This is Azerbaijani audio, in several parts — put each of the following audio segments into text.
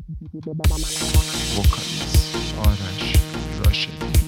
Vocalist آرش راشدی.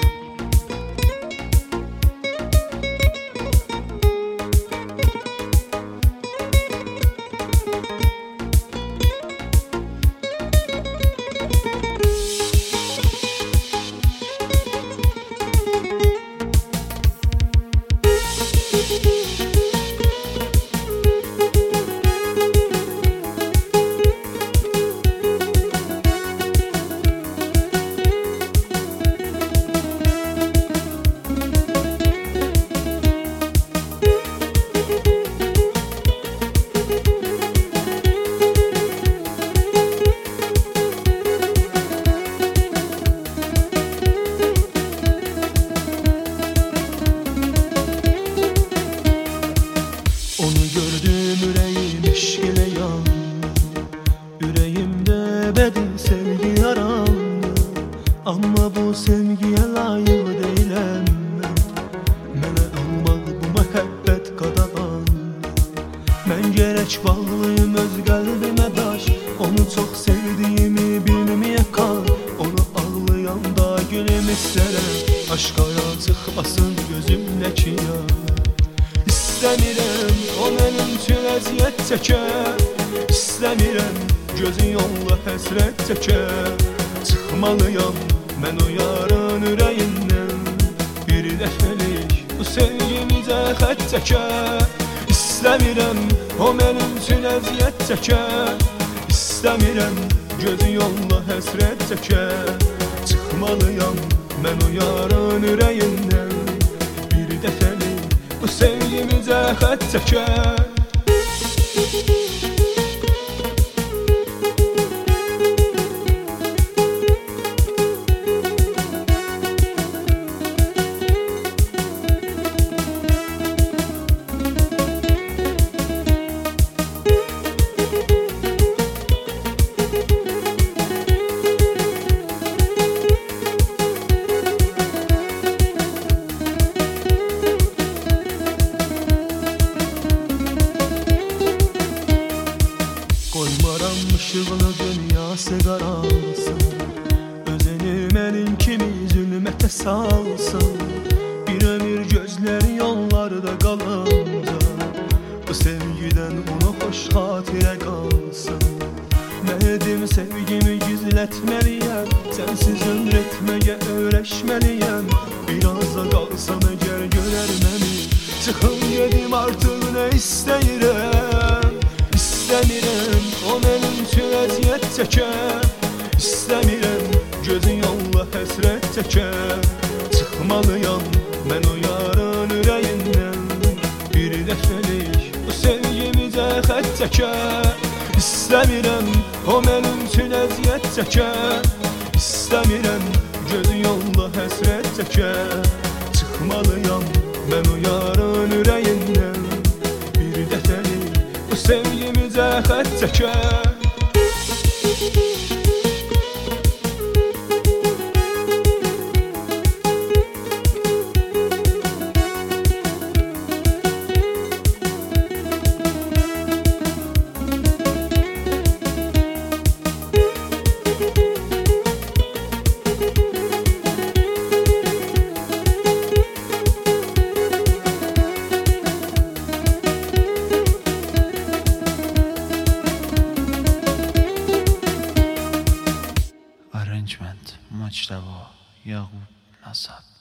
Onu gördüm ürəyim eşq ilə yandı, ürəyimdə əbədi sevgi yarandı. Amma bu sevgiyə layıq deyiləm mən, mənə almaq bu məhəbbət qadağandı. Mən gərək bağlıyım öz qəlbimə daş, onu çox sevdiyimi bilməyə qal. Onu ağlayanda gülüm istərəm, aşkaya çıxmasın gözümdəki yaş. İstəmirəm o mənim üçün əziyyət çəkər, İstəmirəm gözü yolla həsrət çəkər. Çıxmalıyam mən o yarın ürəyindən, bir dəfəlik bu sevgimizə xət çəkər. İstəmirəm o mənim üçün əziyyət çəkər, İstəmirəm gözü yolla həsrət çəkər. Çıxmalıyam mən o yarın ürəyindən, bir dəfəlik bu sevgimizə xət çəkər. Qoymaram ışığını dünyası qaralsın, özünü mənim kimi zülmətə salsın. Bir ömür gözləri yollarda qalınca, bu sevgidən ona xoş xatirə qalsın. Nə edim sevgimi gizlətməliyəm, sənsiz ömr etməyə öyrəşməliyəm. Biraz da qalsam əgər görər məni, çıxım gedim artıq nə istəyirəm. İstəmirəm o mənim üçün əziyyət çəkər, İstəmirəm gözü yolla həsrət çəkər. Çıxmalıyam mən o yarın ürəyindən, bir dəfəlik bu sevgimizə xət çəkər. İstəmirəm o mənim üçün əziyyət çəkər, İstəmirəm gözü yolla həsrət çəkər. Çıxmalıyam mən o yarın ürəyindən, bir dəfəlik bu sevgimizə xət çəkər. Arrangement Mujtaba Yaqub Nasab.